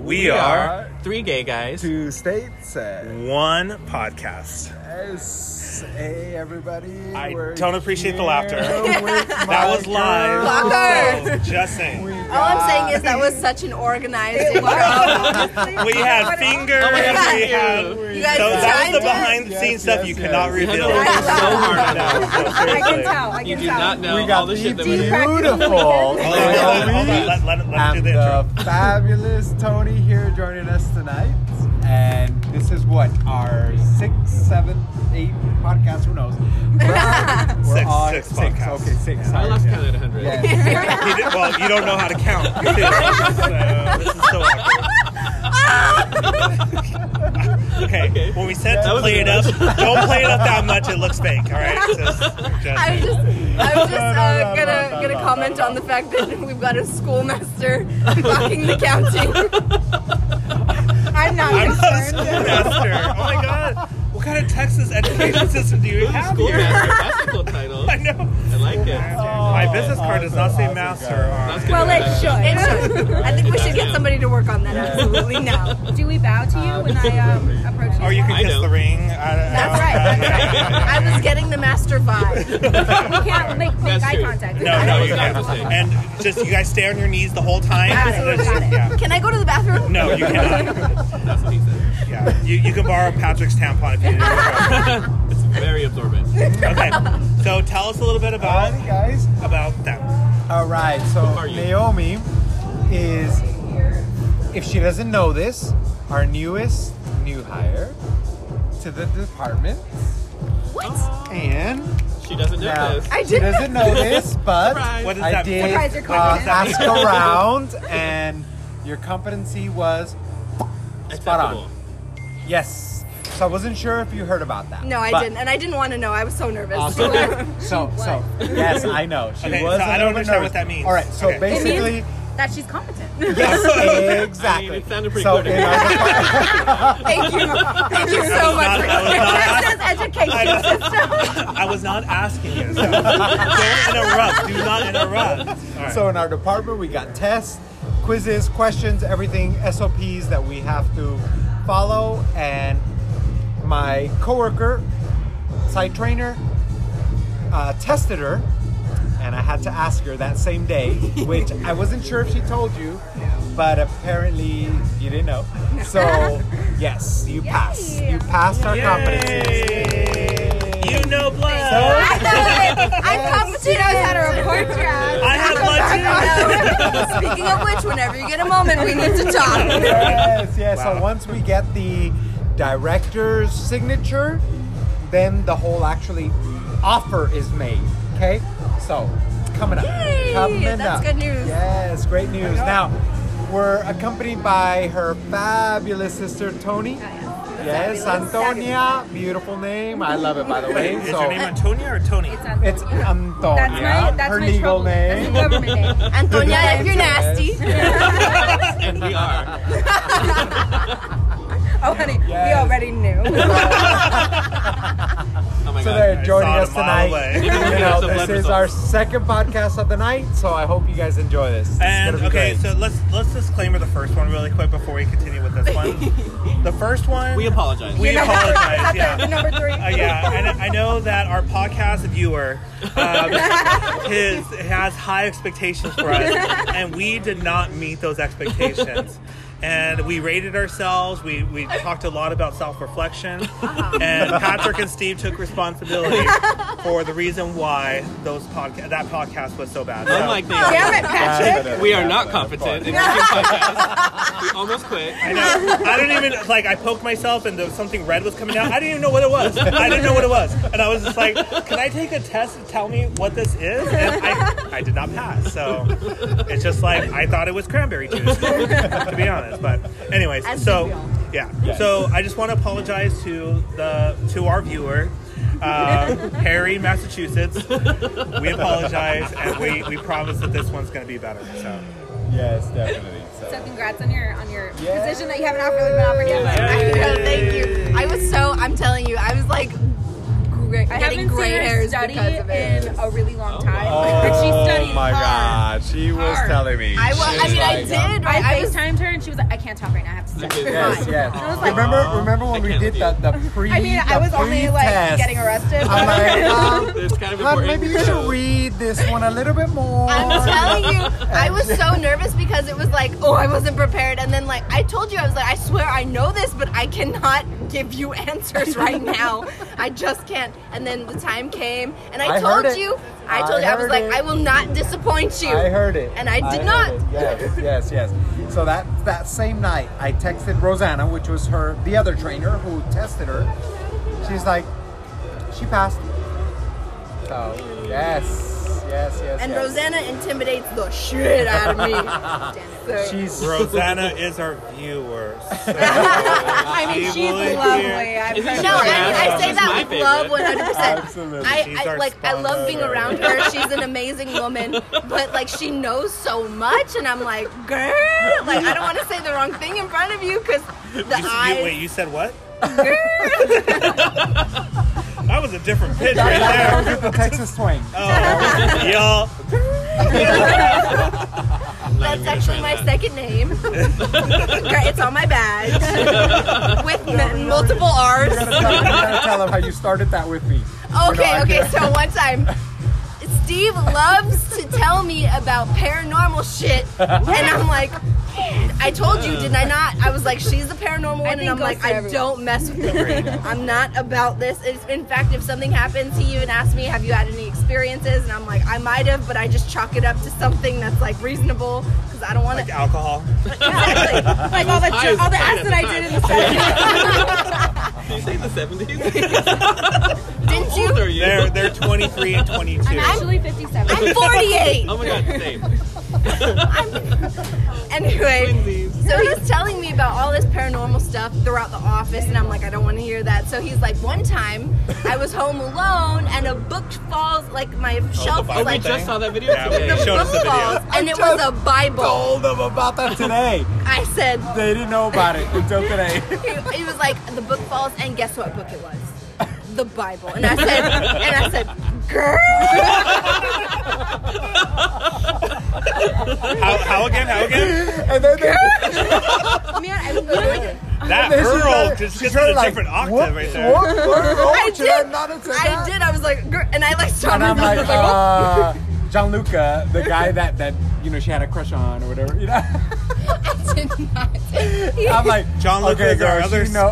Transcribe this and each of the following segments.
We are three gay guys. Two states. One podcast. Yes. Hey, everybody. I We're don't appreciate the laughter. with That my was live. Blocker. So, just saying. All I'm saying is that was such an organized intro. We had fingers. Oh my God. We had. You guys So that was timed the it. behind the scenes stuff you could not We had reveal. to work so hard on No, that. so I seriously. can tell. You do not know We all got the the shit that we beautiful Hold on. Let him do the intro. and fabulous Tony here joining us tonight. And this is what, our 6, 7, 8 podcast, who knows? We're Six podcasts. Okay, 6. I lost count at 100. Yeah. He did, well, you don't know how to count. Too. So this is so awkward. Okay, when we said to was play a it good up, don't play it up that much. It looks fake. All right. I was just No, gonna comment on the fact that we've got a schoolmaster blocking the counting. I'm not I'm not a concerned. schoolmaster. Oh my god. What kind of Texas education system do you have here? Schoolmaster. That's a cool title. I know. I like it. My business card does not say master That's on good. Well, it It should. should. I think we should get somebody to work on that absolutely now. Do we bow to you when I approach you? Or you can I kiss don't. the ring. That's right. I was getting the master vibe. We can't make That's eye true. contact. No, you That's can't. the same. And just you guys stay on your knees the whole time. Absolutely. Got it. Yeah. Can I go to the bathroom? No, you cannot. That's what he said. Yeah, you can borrow Patrick's tampon if you need it. It's very absorbent. Okay, so tell us a little bit Howdy, guys. about them. All right, so are you? Naomi is, if she doesn't know this, our newest new hire to the department. What? And She doesn't know now, this. I she didn't. doesn't know this, but Surprise. What does I that did mean? Surprise, you're confident. ask around, and your competency was spot Acceptable. on. Yes. So I wasn't sure if you heard about that. No, I but- didn't, and I didn't want to know. I was so nervous. Awesome. So yes, I know. She Okay, was. so a I little don't bit understand nervous. what that means. All right, so Okay. It means- basically, That she's competent. yes, exactly. I mean, it sounded pretty so good. in our department- Thank you. Thank you so much. Education system. I was not asking you. So don't interrupt. Do not interrupt. All right. So in our department, we got tests, quizzes, questions, everything, SOPs that we have to follow. And my coworker, site trainer, tested her, and I had to ask her that same day, which I wasn't sure if she told you, but apparently you didn't know. So yes, you passed. You passed our competencies. You know blood. I'm competent. She knows how to report draft. I have blood too. Speaking of which, whenever you get a moment, we need to talk. Yes. Wow. So once we get the director's signature, then the whole actually offer is made. Okay. So coming up. Yay, Coming that's up. good news. Yes, great news. Now we're accompanied by her fabulous sister Tony. Yes, Antonia. Beautiful name. I love it, by the way. Is So your name Antonia or Tony? It's Antonia. it's Antonia. That's her my legal trouble. That's name. the government name. Antonia, if you're nasty. And we are. Oh, honey, Yes. we already knew. Oh my So god. they're joining saw it us a mile tonight. away. You know, Some this blood is our second podcast of the night, so I hope you guys enjoy this. It's And gonna be okay, great. so let's disclaimer the first one really quick before we continue with this one. The first one, We apologize. we You're number- apologize. You're Yeah. number 3. Yeah, and I know that our podcast viewer has high expectations for us, and we did not meet those expectations. And we rated ourselves. We talked a lot about self-reflection, and Patrick and Steve took responsibility for the reason why that podcast was so bad. So- Unlike Damn it, Naomi, Patrick. we are not competent in making podcasts. We almost quit. I know. I don't even I poked myself and there was something red was coming out. I didn't even know what it was. And I was just like, can I take a test to tell me what this is? And I did not pass. So it's just like I thought it was cranberry juice, to be honest. But anyways, As so did we all. yeah. So I just want to apologize to our viewer. Harry, Massachusetts. We apologize, and we promise that this one's going to be better. So yes, definitely. So congrats on your Yeah. position that you haven't really been offered yet. I know, thank you. I'm telling you, I was like I getting haven't gray seen her hairs study because of it. in a really long time. Oh But she studied my hard. God, she was Hard. telling me. I She was did. I I was FaceTimed her and she was like, I can't can't talk right now. I have to step. Okay. Yes, Fine. yes. I was like, Remember when I we can't did with the pre? I mean, I the was only like pre-test? getting arrested. I'm like, It's kind of Hon, important. maybe you should read this one a little bit more. I'm telling you, I was so nervous because it was like, oh, I wasn't prepared. And then, like, I told you, I was like, I swear I know this, but I cannot give you answers right now. I just can't. And then the time came, and I told heard it. you, I was heard like, it. I will not disappoint you. I heard it. And I did heard not. it. Yes. So that same night, I texted Rosanna, which was the other trainer who tested her. She's like, she passed. So yes. And Rosanna intimidates the shit out of me. So, She's Rosanna is our viewer. So I mean, she she's will lovely. hear- I've Isn't heard she no, her. I say She's that my with favorite. love 100%. Absolutely. She's our I love being sponsor. around her. She's an amazing woman, but like she knows so much, and I'm like, girl, like I don't want to say the wrong thing in front of you because the eyes. Wait, you said what? That was a different pitch right that was there. with the Texas twang. Oh, y'all. That's actually my second name. It's on my badge with multiple R's. You gotta tell them how you started that with me. Okay. So one time, Steve loves to tell me about paranormal shit, and I'm like, I told you, didn't I not? I was like, she's the paranormal one, and think I'm like, ghosts are I everywhere. don't mess with it. I'm not about this. In fact, if something happened to you and asked me, have you had any experiences? And I'm like, I might have, but I just chalk it up to something that's like reasonable because I don't want Like to. alcohol. Exactly. Like all the acid I did in the 70s. Did you say in the 70s? Didn't How old are you? you? They're 23 and 22. I'm actually 57. I'm 48. Oh my god, same. Anyway, Twinsies. so he's telling me about all this paranormal stuff throughout the office, and I'm like, I don't want to hear that. So he's like, one time I was home alone, and a book falls, like my shelf Bible was Oh, we like, thing? just saw that video Yeah, we today. showed us the video. falls, and it was a Bible. Told them about that today. I said, They didn't know about it until today. he was like, the book falls, and guess what book it was? The Bible. And I said, girl. How again? And then they, Man, I literally. That then she girl tried- just she gets tried in a like, different octave whoop, right there. whoop, whoop, I should I did. not have said I that? did. I was like, girl, and I like stopped And I'm myself. like, I was Gianluca, the guy that she had a crush on or whatever, I did not. I'm like, Gianluca okay, is our girl, other he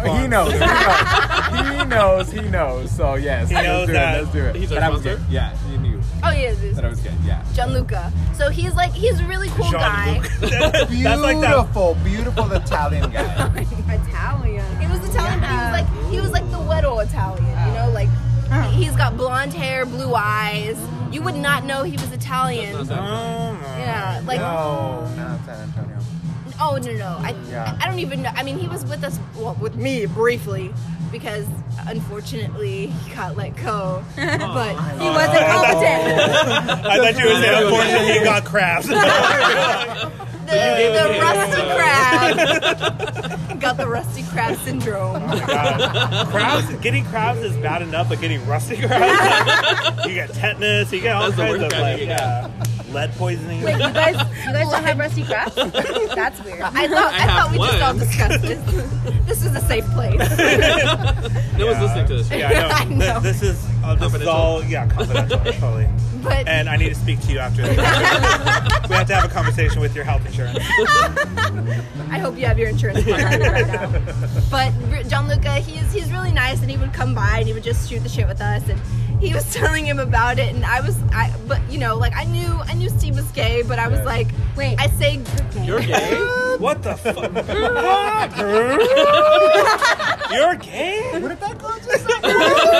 sponsor. knows. So yes, He knows that. Let's do it. He's our But I was sponsor? good. Yeah, he knew Oh yeah, this that I was good. Yeah. Gianluca. So he's a really cool guy. That's like that. Beautiful Italian guy. Italian. He was Italian, but he was like the weirdo Italian, you know, like he's got blonde hair, blue eyes. You would not know he was Italian. Yeah, like No, not San Antonio. oh no. Yeah. I don't even know. I mean, he was with us, well, with me briefly, because unfortunately he got let go. But he wasn't competent. I thought you were saying, unfortunately, he got crabs. The rusty crab got the rusty crab syndrome. Getting crabs is bad enough, but getting rusty crabs, you get tetanus, you get all That's the kinds worst of kind you get. lead poisoning. Wait, you guys don't have rusty crabs? That's weird. I thought we just all one. discussed this. This is a safe place. No one's listening to this. Yeah, I know. I know. This is all confidential, totally. But And I need to speak to you after this. We have to have a conversation with your health insurance. I hope you have your insurance card right now. But Gianluca, he's really nice, and he would come by and he would just shoot the shit with us, and he was telling him about it, and but you know, like I knew Steve was gay, but I was like, Wait. I say, You're gay? What the fuck? You're gay? What did that girl just say?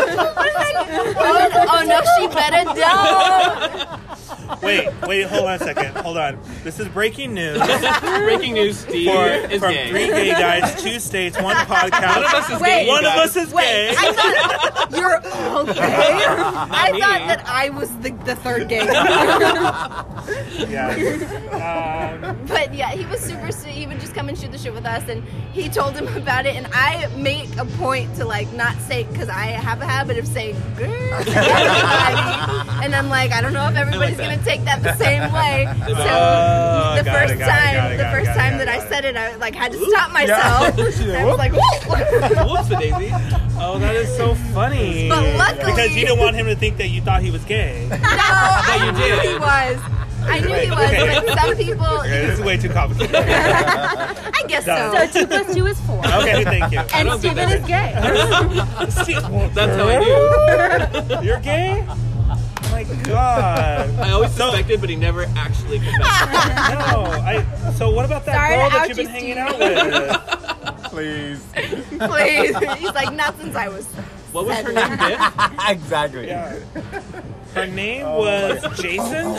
oh no, she better don't. Wait, hold on a second. Hold on. This is breaking news Breaking news, Steve is from gay. 3 gay guys, 2 states, 1 podcast. One of us is Wait. gay. One of guys. us is Wait, gay. I thought you're okay. I me. thought that I was the third gay. Yeah. But yeah, he was super sweet. He would just come and shoot the shit with us, and he told him about it. And I make a point to like not say, because I have a habit of saying "girl" to everybody, and I'm like, I don't know if everybody's that. gonna take that the same way. So the first time that I said it, I like had to stop myself. I was like, Whoops, Daisy. Oh, that is so funny. But luckily, because you didn't want him to think that you thought he was gay. no, I you knew did. he was. I knew he was, but some people. Okay, this is way too complicated. I guess so. So 2 + 2 is 4. Okay, thank you. And don't think Steven is gay. That's how I knew. You're gay? Oh my god. I always suspected, but he never actually confessed. No, so what about that Sorry girl to that out you've been you, hanging Steve. out with? Please. Please. He's like, not since I was. What was her name, Biff? Exactly. Yeah. Her name was Jason.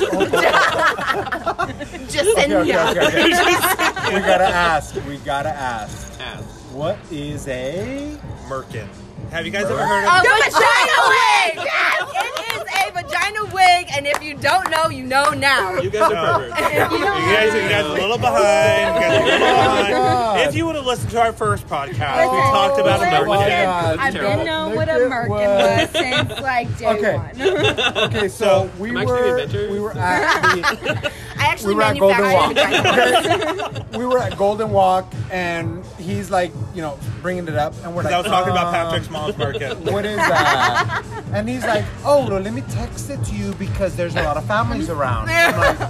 Jasenia. Okay. We gotta ask. Ass. What is a Merkin. Have you guys ever heard A of vagina wig! Yes, it is a vagina wig, and if you don't know, you know now. You guys are No. perverts. You guys are a little behind. You guys are a little behind. God. If you would have listened to our first podcast, we talked about a Listen, Merkin. God. I've Terrible. been known what a Look at merkin what- was since like day Okay. one. Okay, so we I'm actually the were inventor. we were at the, I actually we were at Golden manufactured Walk. vaginas. We were at Golden Walk, and he's like, bringing it up, and we're like, I was talking about Patrick's mom's Merkin. What is that? And he's like, oh, well, let me text it to you because there's a lot of families around. I'm like,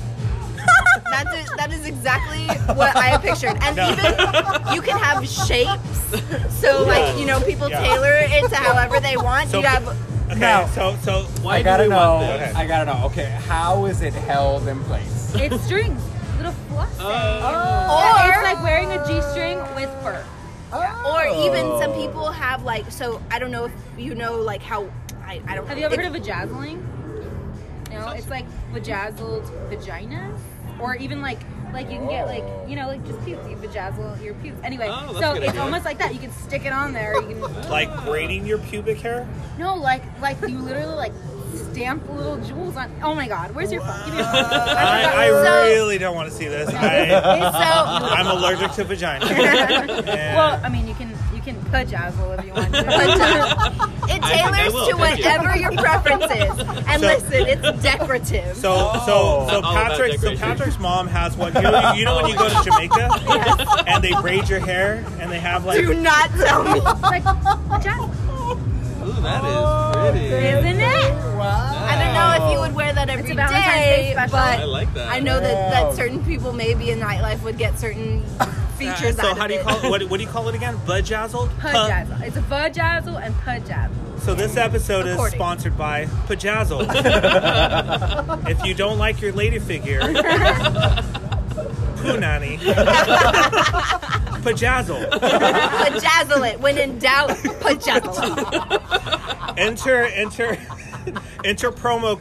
That is exactly what I have pictured. And even you can have shapes. So, like, people Yeah. tailor it to however they want. So- You have. Okay, Now- so Why I do gotta we know. want this? Okay. I gotta know. Okay, how is it held in place? It's strings, little fluff. Or- It's like wearing a G-string with fur. Or even some people have, like, so I don't know if you know, like, how. I don't Have you ever heard of vajazzling? No, it's like vajazzled vaginas, or even like you can get like just pubes. You vajazzle your pubes. Anyway, Oh, that's so a good it's idea. almost like that. You can stick it on there. You can like braiding your pubic hair? no, like you literally like stamp little jewels on. Oh my God, where's your phone? Give me your phone. I So- really don't want to see this. So I'm allergic to vagina. And Well, I mean, you can vajazzle if you want to. it I tailors will, to thank you. whatever your preference is. And So- listen, it's decorative. So All about decoration. Patrick's mom has one. You know when you go to Jamaica and they braid your hair and they have like Do not tell me. like vajazzle, Ooh, that is pretty. isn't it? I don't know if you would wear that every It's a Valentine's Day day, special. but I like that. I know that certain people maybe in nightlife would get certain features So out how of do you it. call it? What do you call it again? Vajazzled? Vajazzle. It's a vajazzle and pajazzle. So this episode is According. sponsored by Pajazzle. If you don't like your lady figure, Punani. Pajazzle. Pajazzle it. When in doubt, pajazzle it. Enter promo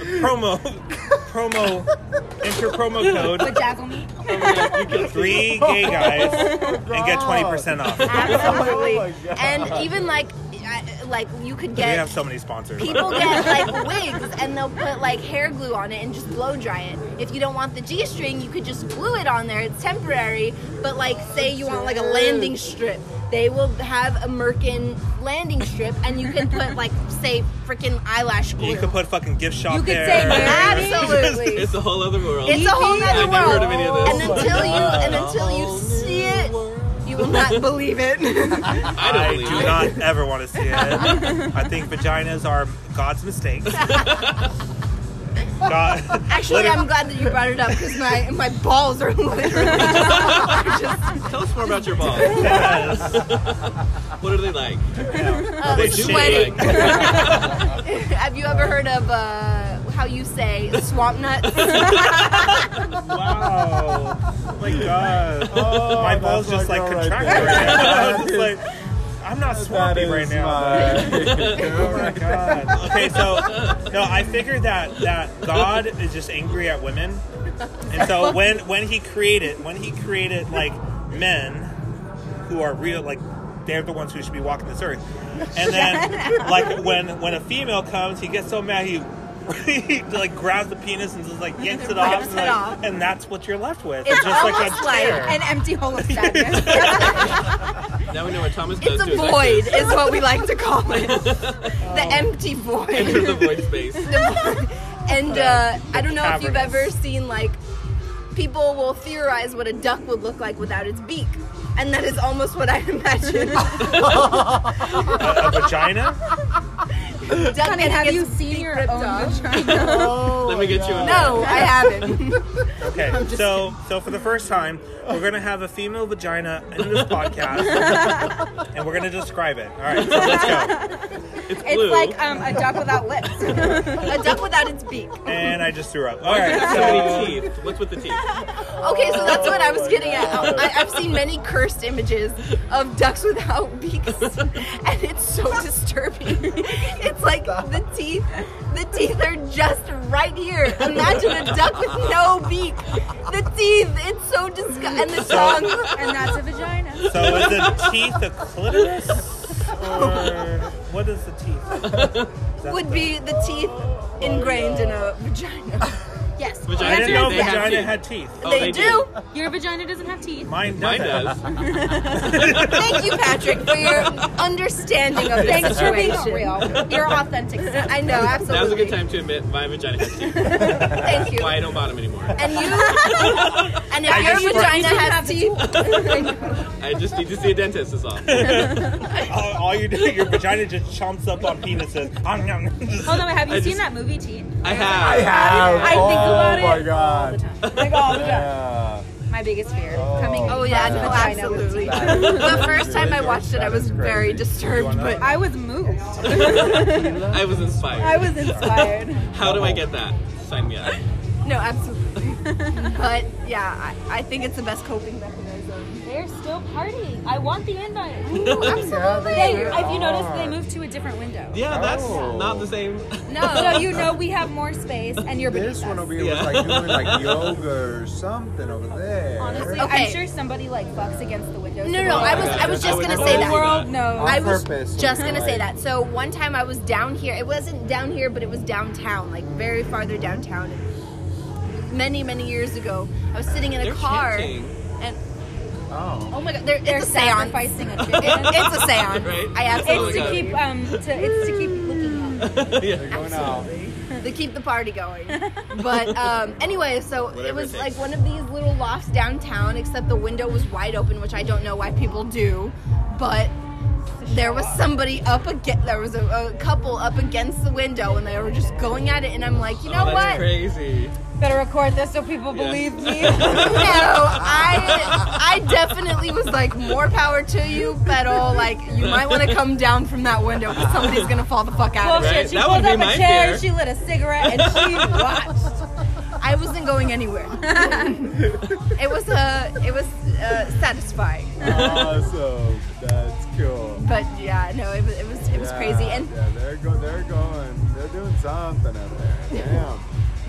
code Vajazzle me. 3 gay guys and get 20% off. Absolutely. Oh my God. And even like you could We get have so many sponsors. people get like wigs and they'll put like hair glue on it and just blow dry it. If you don't want the G-string, you could just glue it on there. It's temporary, but like say you want like a landing strip, they will have a Merkin landing strip and you can put like say freaking eyelash glue. You could put fucking gift shop You could there. say Mary. Absolutely. It's a whole other world. It's a whole nother I've never world. heard of any of this. And until you see it, you will not believe it. I don't I believe do it. not ever want to see it. I think vaginas are God's mistakes. God, Actually, I'm glad that you brought it up because my balls are literally just Tell us more about your balls. yes. What are they like? They sweating. shake. Have you ever heard of how you say swamp nuts? Wow. Oh my God. Oh, My balls that's just like my girl contracted right right there. now. It's like, I'm not swampy That right is now. Oh my God. Okay, so no, I figured that God is just angry at women, and so when he created like men who are real, like they're the ones who should be walking this earth, and then like when a female comes, he gets so mad he like grabs the penis and just like yanks it off, Rips it off. and that's what you're left with. It's just like almost a like tear. An empty hole of sadness. Now we know what Thomas does It's to a his void, exes. is what we like to call it. The empty void. Enter the void space. And I don't know if you've cavernous. ever seen, like, people will theorize what a duck would look like without its beak. And that is almost what I imagine. A vagina? Duck Honey, have getting you its seen beak your ripped own off. vagina? Let me get you a No, I haven't. Okay, so for the first time, we're gonna have a female vagina in this podcast, and we're gonna describe it. All right, so let's go. It's blue. It's like a duck without lips. A duck without its beak. And I just threw up. All Why does it have so right, many teeth? What's with the teeth? Okay, so that's what I was getting at. I've seen many cursed images of ducks without beaks, and it's so disturbing. It's like the teeth are just right here. Imagine a duck with no beak. The teeth, it's so disgusting. And the tongue. And that's a vagina. so is the teeth a clitoris, or what is the teeth? Would be the teeth ingrained in a vagina. Yes. Vagina. I didn't know They have vagina teeth. had teeth. Oh, They do. Your vagina doesn't have teeth. Mine Mine doesn't. does. Thank you, Patrick, for your understanding of this Thanks for being situation. real. You're authentic. I know, absolutely. Now's a good time to admit my vagina has teeth. Thank you. Why I don't bottom anymore. And you, and if your vagina has teeth, I just need to see a dentist. Is all. All you do, your vagina just chomps up on penises. Hold on, have you I seen just- that movie Teeth? I have. I have. I think about Oh my it God. all the time. Like all the time. Yeah. My biggest fear. Oh. Coming. oh yeah, from no, a vagina with absolutely. teeth. The first time I watched it, I was very disturbed, but I was moved. I was inspired. I was inspired. How do I get that? Sign me up. no, absolutely. But yeah, I think it's the best coping mechanism. They're still partying. I want the invite. Absolutely. If you notice, they moved to a different window. Yeah, that's Oh. not the same. No. So you know we have more space, and you're beneath This one us. over here Yeah. was like doing like yoga or something over there. Honestly, Okay. I'm sure somebody like fucks against the windows. No, I was just gonna say that. World knows. On I was purpose, just gonna say like- that. So one time I was down here. It wasn't down here, but it was downtown, like very farther downtown. And many years ago, I was sitting in a They're car, chanting. and Oh. oh my god, They're it's a seance. sacrificing a chicken. It's a seance. Right? I absolutely. It's to keep it's to keep looking up. Yeah. They're going out. To keep the party going. But anyway, so it Whatever was it like takes. one of these little lofts downtown, except the window was wide open, which I don't know why people do. But there was somebody up against, there was a couple up against the window, and they were just going at it. And I'm like, you know Oh, that's what? crazy. Better record this so people Yeah. believe me. No, I definitely was like, more power to you, pero like, you might want to come down from that window because somebody's gonna fall the fuck out of Bullshit. it. Right, She that pulled would be up a my chair, fear. she lit a cigarette, and she watched. I wasn't going anywhere. It was satisfying. Awesome. That's cool. But yeah, no, it was crazy. And yeah, they're going. They're doing something up there. Damn.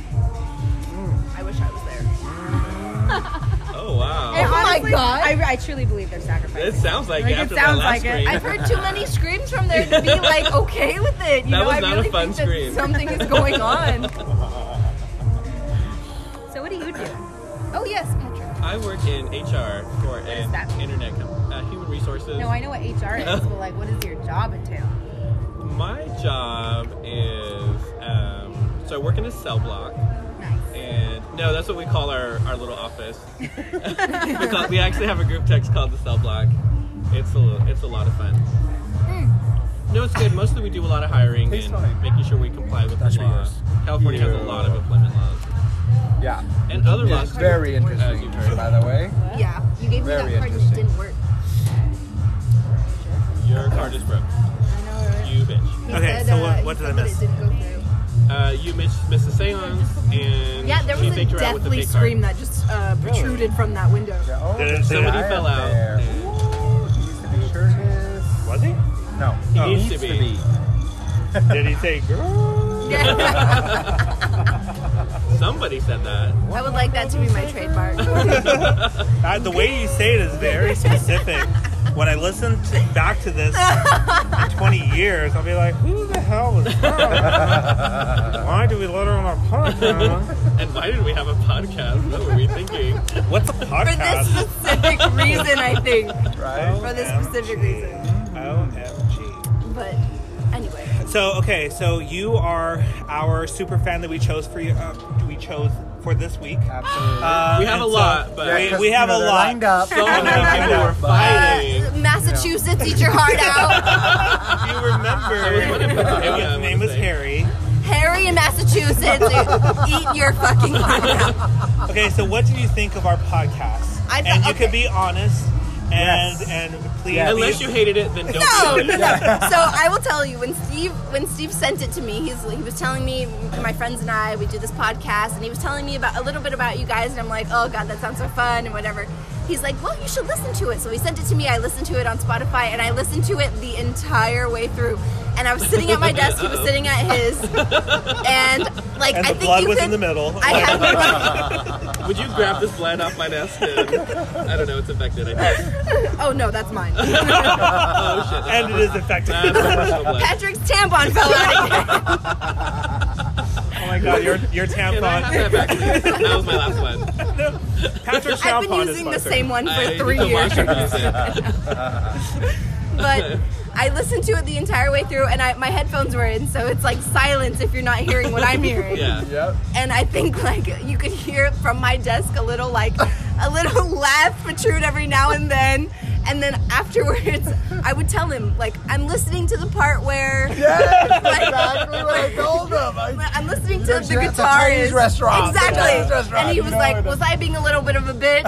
I wish I was there. Oh wow. Oh my God. I truly believe they're sacrificing. It sounds like, Like, it it after sounds that last like it. scream. I've heard too many screams from there to be like okay with it. You That know, was I not a really fun think scream. that something is going on. So what do you do? Oh yes, Patrick. I work in HR for an that? internet company, human resources. No, I know what HR is, but like, what does your job entail? My job is so I work in a cell block. Nice. And no, that's what we call our little office. we actually have a group text called the Cell Block. It's a lot of fun. No, it's good. Mostly we do a lot of hiring Tastes and fine. making sure we comply with That's the law. yours. California has a lot of employment laws Yeah. and other It's laws. very as interesting, you've heard. by the way. Yeah, you gave me Very that card and it interesting. didn't work. Your card is broke. I know, right? You bitch. He Okay, said, so he what did I said that miss? it didn't go through. You missed the seance, and Yeah, there she was a faked her out with the deathly fake scream card. that just prtruded from that window. Yeah, oh, Did somebody guy fell up out, there. and- Ooh, he needs to be shirtless. Was he? No, He he needs needs to to be. be. Did he say girl? Somebody said that. I would like that to be my trademark. The way you say it is very specific. When I listen back to this in 20 years, I'll be like, who the hell was that? Why do we let her on our podcast? And why did we have a podcast? What were we thinking? What's a For this podcast? specific reason, I think. Right? For this specific reason. OMG. But anyway. So you are our super fan that we chose for you. We chose for this week. Absolutely. We have and a lot, but we have a they're lot. lined up. so many people were fighting. Massachusetts, eat your heart out. You remember? His name was Harry. Harry in Massachusetts, eat your fucking heart out. Okay, so what did you think of our podcast? I thought- and you okay. could be honest and Yes. and please. Yes. Unless you hated it, then don't No. do it. So I will tell you, when Steve sent it to me, he was telling me, my friends and I, we do this podcast, and he was telling me about a little bit about you guys, and I'm like, oh god, that sounds so fun and whatever. He's like, well, you should listen to it. So he sent it to me. I listened to it on Spotify, and I listened to it the entire way through. And I was sitting at my desk, he was sitting at his, and like And I the think blood you was could. in the middle. I had. Would you grab this blend off my desk? And, I don't know. It's infected. I think. Oh no, that's mine. Oh shit. And it is effective. That's my personal blend. Patrick's tampon fell out again. Oh my god, your Can I have tampon. that back, please? That was my last one. Patrick's I've tampon been is using the busted. same one for I 3 need to years. wash and use it. But I listened to it the entire way through, and my headphones were in, so it's like silence if you're not hearing what I'm hearing. Yeah. Yep. And I think like you could hear from my desk a little laugh protrude every now and then. And then afterwards, I would tell him, like, I'm listening to the part where Yes, Like- exactly what I told him. I'm listening to There's the a guitarist. Chinese restaurant. Exactly. Chinese restaurant, And he you was know like, it. was I being a little bit of a bitch?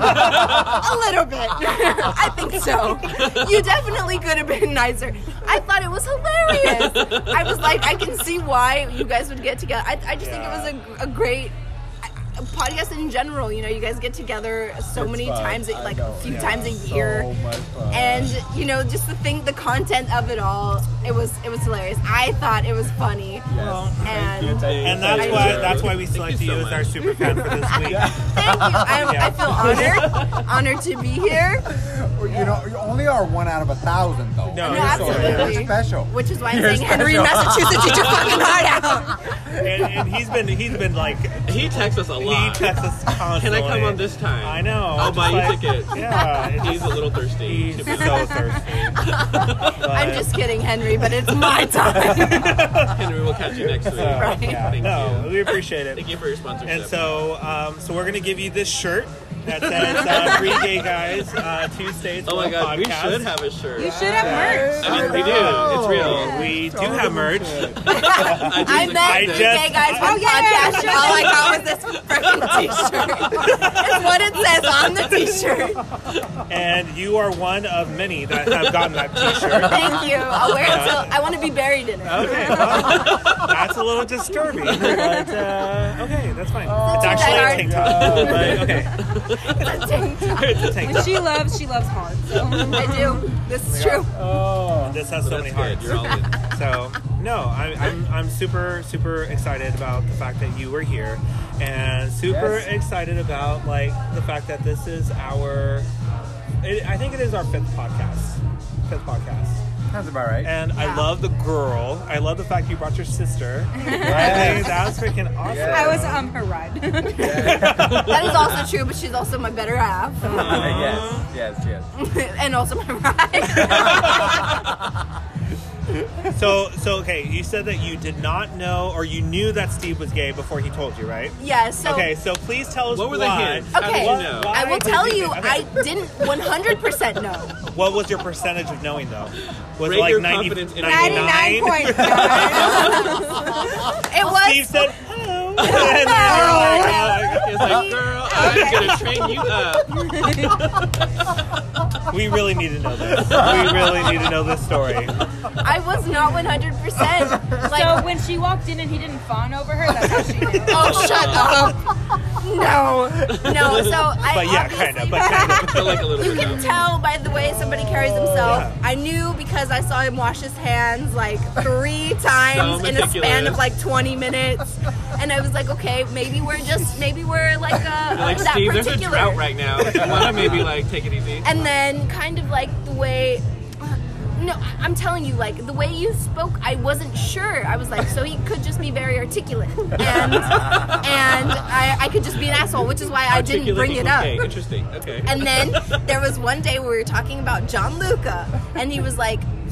A little bit. I think so. You definitely could have been nicer. I thought it was hilarious. I was like, I can see why you guys would get together. I just think it was a great podcast in general. You know, you guys get together so It's many fun. times, I like know. a few Yeah. times a year. So much fun. And you know, just the content of it all, it was hilarious. I thought it was funny. Yes. And And Thank that's you. why we Thank selected you you so as our much. super fan for this week. thank you. I feel honored to be here. Well, you only are 1 out of 1,000, though. No, No, you're so absolutely. You're special. Which is why I'm You're saying Henry in special. Massachusetts, get your fucking heart out. And he's been like, He texts us a he lot. texts us Can constantly. I come on this time? I know. I'll buy you Like, tickets. Yeah. it's He's a little thirsty. He's to be so honest. thirsty. I'm just kidding, Henry, but it's my time. Henry, we'll catch you next week. Yeah, Thank no, you. we appreciate it. Thank you for your sponsorship. And so we're gonna give you this shirt that says 3 gay guys, 2 states, Oh my 1 god, we podcast. should have a shirt. You should have merch. I mean, we do. It's real. We do have merch. I met I three just- gay guys from podcast. All I got was this freaking t-shirt. It's what it says on the t-shirt. And you are one of many that have gotten that t-shirt. Thank you. I'll wear it till I want to be buried in it. Okay, well, that's a little disturbing, but okay, that's fine. It's too actually a hard. tank top, but okay, It's a tank top. it's a tank When top. she loves hard. So. I do. This is true. Oh. This has so That's many good. hearts. You're all in. So no, I'm super excited about the fact that you were here, and super Yes. excited about like the fact that this is I think it is our fifth podcast. Sounds about right. And I love the girl. I love the fact you brought your sister. I Yes. think that was freaking awesome. Yeah. I was her ride. That is also true, but she's also my better half. Yes. And also my ride. So okay, you said that you did not know, or you knew that Steve was gay before he told you, right? Yeah, so Okay, so please tell us What were the why. hints? How did Okay. you know? Why I will did tell you you, think- okay. I didn't 100% know. What was your percentage of knowing though? Was Rate it like your 90, confidence in 99? 99.9. It was. Steve said hello. And then you're like, oh, It's like, girl, I'm gonna train you up. we really need to know this. We really need to know this story. I was not 100%. Like, So when she walked in and he didn't fawn over her, that's how she knew. oh, shut up. No. So I But yeah, obviously, kind of. But kind of. I like a little you bit can now. tell by the way somebody carries themselves. Yeah. I knew because I saw him wash his hands like 3 times in a span of meticulous. like 20 minutes. And I was like, okay, maybe we're like You're like, that Steve, there's a particular. drought right now. You wanna maybe like take it easy? And then kind of like the way no, I'm telling you, like the way you spoke, I wasn't sure. I was like, so he could just be very articulate, and I could just be an asshole, which is why I didn't bring it up. Okay, interesting. Okay. And then there was one day where we were talking about John Luca, and he was like,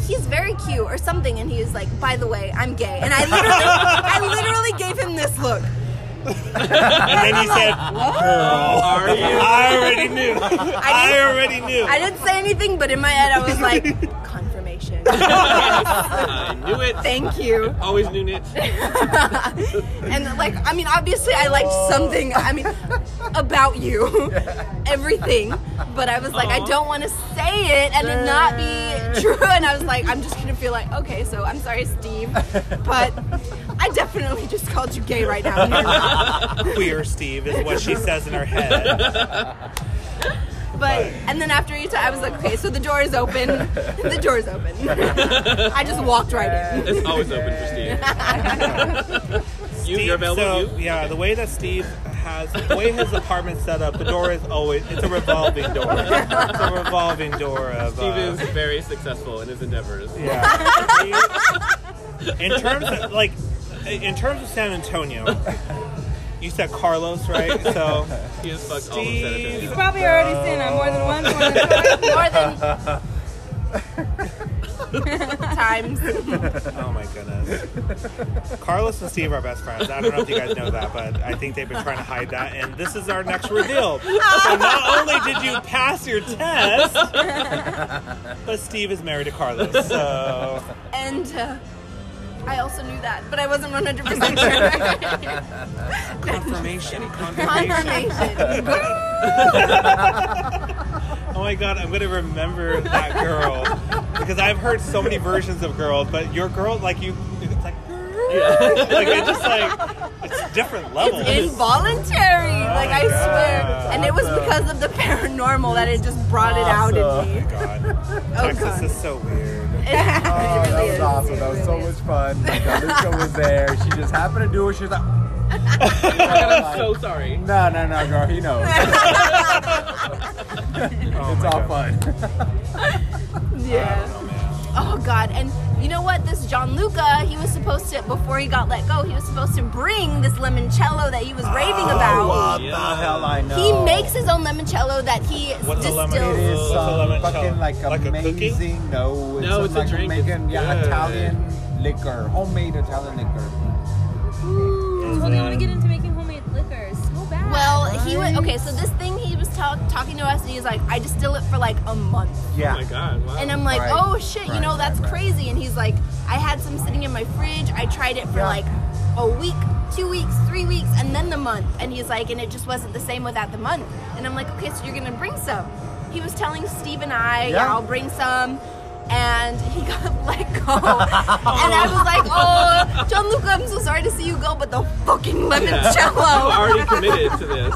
he's very cute or something, and he was like, by the way, I'm gay, and I literally gave him this look. And then you said, "Girl, Are you? I already knew. I already knew." I didn't say anything, but in my head I was like, confirmation. I knew it. Thank you. Always knew it. And like, I mean, obviously I liked something, I mean, about you. Everything. But I was like, I don't want to say it and it not be true. And I was like, I'm just going to feel like, okay, so I'm sorry, Steve. But I definitely just called you gay right now. Queer Steve is what she says in her head. But, and then after you I was like, okay, so the door is open. The door is open. I just walked right in. It's always open for Steve. You're available. So, yeah, the way that Steve the way his apartment's set up, the door is always, it's a revolving door. It's a revolving door of... Steve is very successful in his endeavors. Yeah. In terms of San Antonio, you said Carlos, right? So He has fucked all of San Antonio. You've probably already seen it more than once, more than twice. More than times. oh my goodness. Carlos and Steve are best friends. I don't know if you guys know that, but I think they've been trying to hide that. And this is our next reveal. So not only did you pass your test, but Steve is married to Carlos. So And I also knew that, but I wasn't 100% sure. confirmation. Confirmation. Oh my god, I'm gonna remember that girl because I've heard so many versions of girls, but your girl, like you, it's like, like it's just like it's different levels. It's involuntary, like I swear. And it was because of the paranormal that it just brought it out in me. God. Oh, Texas God. is so weird. That was awesome. That was so much fun. Alicia was there. She just happened to do it. She was like, I'm so sorry. no, girl. He knows. It's all fun. Yeah. Oh God. And you know what? This Gianluca, he was supposed to, before he got let go, he was supposed to bring this limoncello that he was raving about. What Yeah. the hell I know. He makes his own limoncello that he What's a lemon? distills. It is What's a limoncello? fucking like a cookie? amazing. No, No, it's a like drink. Making, It's yeah, good. Italian liquor, homemade Italian liquor. I totally want to get into making homemade liquors so bad. Well, he went, okay, so this thing he was talking to us and he's like, I distill it for like a month. Yeah. Oh my god, wow. And I'm like, Right. oh shit, you know, Right, that's right. crazy. And he's like, I had some sitting in my fridge. I tried it for Yeah. like a week, 2 weeks, 3 weeks, and then the month. And he's like, and it just wasn't the same without the month. And I'm like, okay, so you're gonna bring some. He was telling Steve and I, Yeah. I'll bring some. And he got let go. And I was like, oh, Gianluca, I'm so sorry to see you go, but the fucking You limoncello. already committed to this.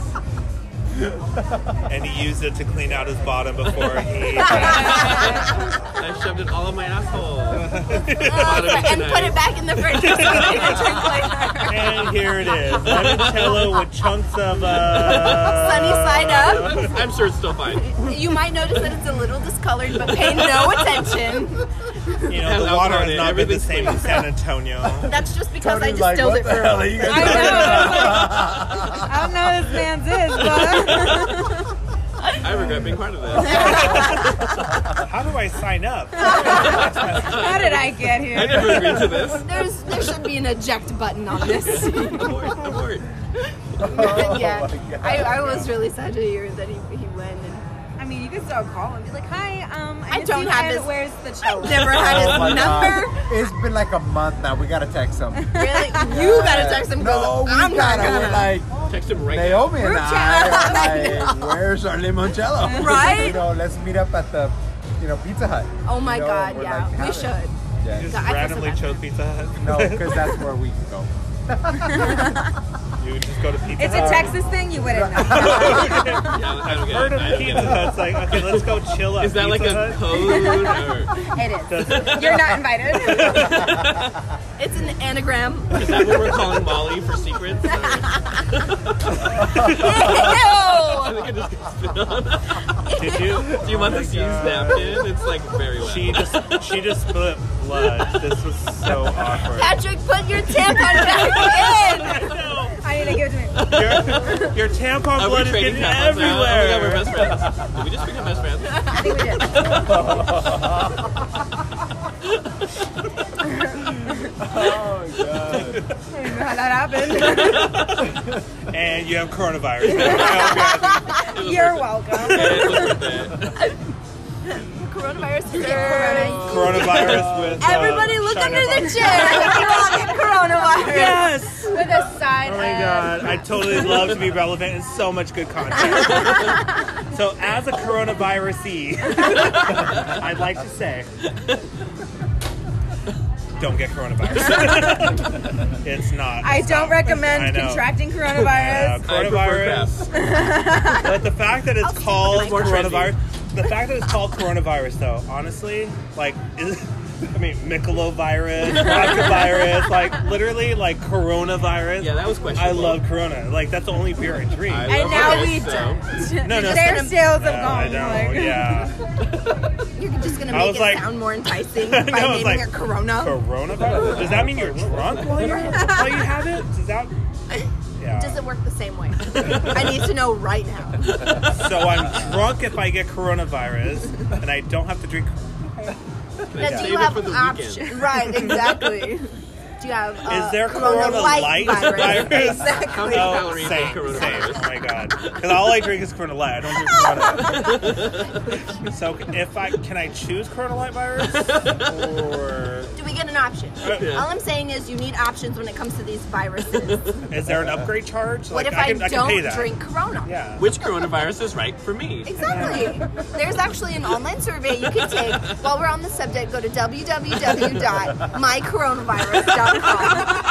And he used it to clean out his bottom before he. I shoved it all in my asshole. And put it back in the fridge so we can drink later. And here it is, limoncello with chunks of Sunny side up. I'm sure it's still fine. You might notice that it's a little discolored, but pay no attention. You know, Has the alcohol water in has it, not been the everything's same in San Antonio. That's just because I Tony's like, distilled what it the for hell are you guys I doing? know. I don't know this man's is, but I regret being part of this. How do I sign up? how did I get I here? never agreed to this. There should be an eject button on this. Abort. Yeah, my God. I was really sad to hear that he went. And I mean, you could still call him. Be like, hi, I miss don't you, have and his- Where's the cello? never had his Oh my number. God. It's been like a month now. We gotta text him. Really, you gotta text him. 'cause No, we I'm not gotta. We're gonna. like Text him right now. Naomi and Group I chat. are like, where's our limoncello? Right? You know, let's meet up at the, Pizza Hut. Oh my You know, God, we're yeah, like, we have it. should. Yeah. Just I feel so randomly bad. chose Pizza Hut. No, because that's where we can go. You just go to Pizza It's Hut. a Texas thing. You wouldn't know. Yeah, I don't get Heard it. of I don't Pizza get it. Hut? It's like, okay, let's go chill at Is that like Pizza a Hut. code? Or It is. You're not invited. It's an anagram. is that what we're calling Molly for secrets? Or- Ew! I think I just got spit on. Did you? Do you want this used napkin? It's like very wet. She just split blood. This was so awkward. Patrick, put your tampon back in. I need to give it to me. Your tampon Are we blood is trading getting tampons now? Oh my god, we're everywhere. best friends. Did we just become best friends? I think we did. didn't know how that happened. And you have coronavirus. You're welcome. It was worth it. Coronavirus. Corona. Coronavirus with Everybody look China under the virus. chair. You're all getting coronavirus. Yes. With a side Oh my god, I totally love to be relevant and so much good content. So as a coronavirus-y, I'd like to say, don't get coronavirus. It's not. I it's don't not. recommend I know. contracting Yeah, coronavirus. coronavirus. But the fact that it's I'll stick called with my coronavirus, the fact that it's called coronavirus, though, honestly, like, Michelob virus, vodka virus, like literally, like coronavirus. Yeah, that was I questionable. love Corona. Like that's the only beer I drink. I And love now it, we so. No, no. Their sales have I gone. know. Like, Yeah. You're just gonna I make was it like- sound more enticing No, by I was naming like, it Corona. Coronavirus? Does that mean you're drunk while you have it? Does that? Yeah. Does it work the same way? I need to know right now. So I'm drunk if I get coronavirus, and I don't have to drink. Now, do Save you it have for the options? weekend. Right, exactly. Do you have Is there Corona Corona Light Light virus? virus? Exactly. How many calories same, in Corona same. virus? Oh my god! Because all I drink is Corona Light. I don't drink Corona. So if can I choose Corona Light virus or Do we get an option? Yeah. All I'm saying is you need options when it comes to these viruses. is there an upgrade charge? What if I can pay don't that. drink Corona? Yeah. Which coronavirus is right for me? Exactly. There's actually an online survey you can take. While we're on the subject, go to www.mycoronavirus.com.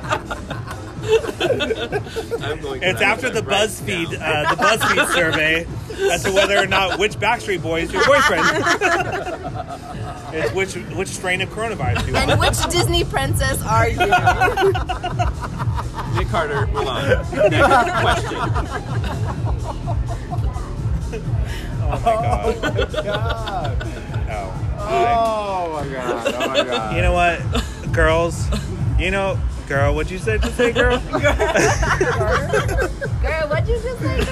I'm going to It's that after the right BuzzFeed now. the BuzzFeed survey as to whether or not which Backstreet Boy is your boyfriend. It's which strain of coronavirus you want. And which Disney princess are you? Nick Carter, move on. Next question. Oh my god. God. No. Oh my god. Oh my god. You know what, girls? Girl, what'd you say? Just say, girl. Girl, what'd you just say?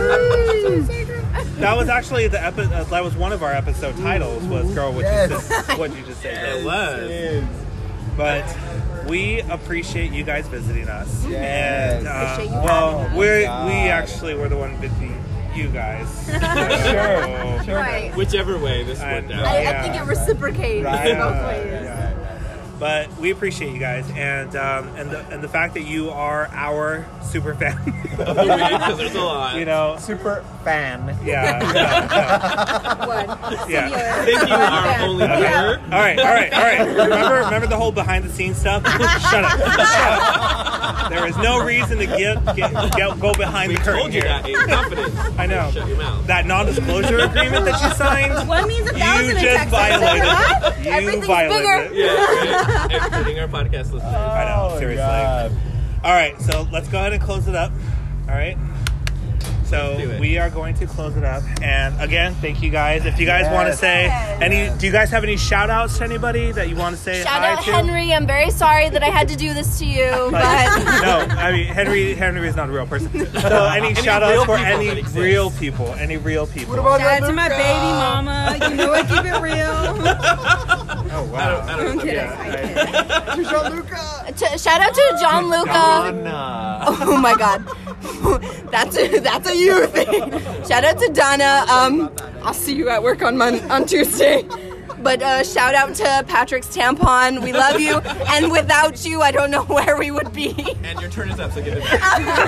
That was actually the that was one of our episode titles. Was girl, what'd you just say? It Girl? was. But we appreciate you guys visiting us. Yes. And Appreciate you well, having us. we God. actually were the one visiting you guys. Sure. Right. Whichever way this And- worked out. I Yeah. think it reciprocates Right. both ways. Yeah. But we appreciate you guys, and the fact that you are our super fan. Because there's a lot. Super fan. Yeah. One. Yeah. Thank you, our only viewer. All right. Remember the whole behind the scenes stuff? Shut up. There is no reason to go behind We the curtain told you here. that in confidence. I know. Shut your mouth. That non-disclosure agreement that you signed. One means 1,000 You in just Texas. violated it. You Everything's violated bigger. it. Yeah, including our podcast listeners. I know, Oh, seriously. God. All right, so let's go ahead and close it up. All right. So do it. we are going to close it up. And again, thank you guys. If you guys want to say do you guys have any shout outs to anybody that you want to say Shout hi out to? Henry. I'm very sorry that I had to do this to you, Like, but no, I mean Henry is not a real person. So any shout outs real for people any that exist. real people? Any real people? What about Shout out to my Luca? baby mama. You know I keep it real. Oh wow. I don't know. kidding. Gianluca. shout out to John Luca. Donna. Oh my God, that's a you thing. Shout out to Donna. I'll see you at work on Tuesday. But shout out to Patrick's Tampon. We love you, and without you, I don't know where we would be. And your turn is up, so give it back.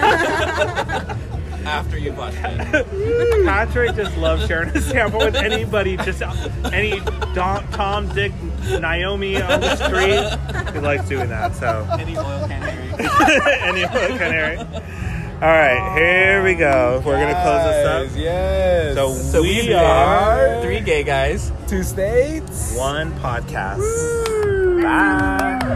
After you've watched it. Patrick just loves sharing his sample with anybody, just any Tom, Dick, Naomi on the street. He likes doing that. So Any oil canary. any canary. All right, here we go. We're gonna close this up. Yes. So we are 3 gay guys. 2 states. one podcast. Bye.